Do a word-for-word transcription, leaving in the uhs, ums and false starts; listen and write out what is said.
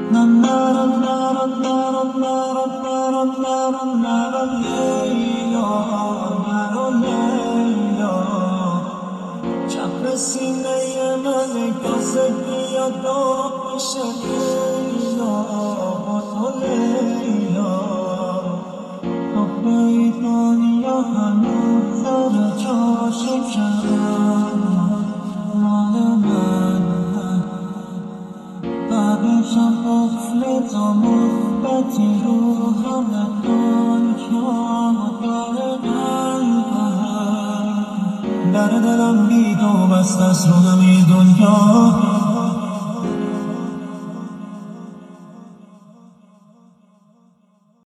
چپ سینه من کاسه بیاد داغ میشه لیلا با تو لیلا آخه دنیا هنوز سر جاشو کرد مال من بعدشم قفل تا مثبتی رو همه دنیا داره قلبم در دلم بی تو بست است رو همه دنیا